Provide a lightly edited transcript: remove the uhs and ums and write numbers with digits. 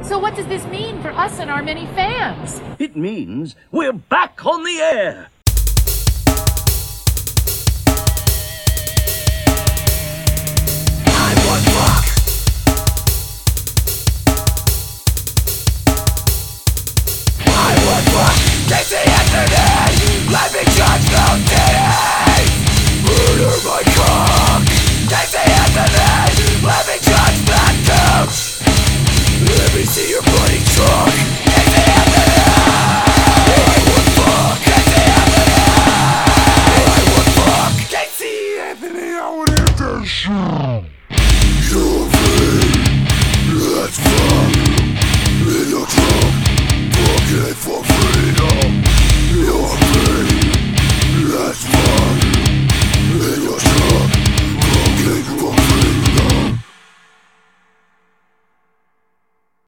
So what does this mean for us and our many fans? It means we're back on the air.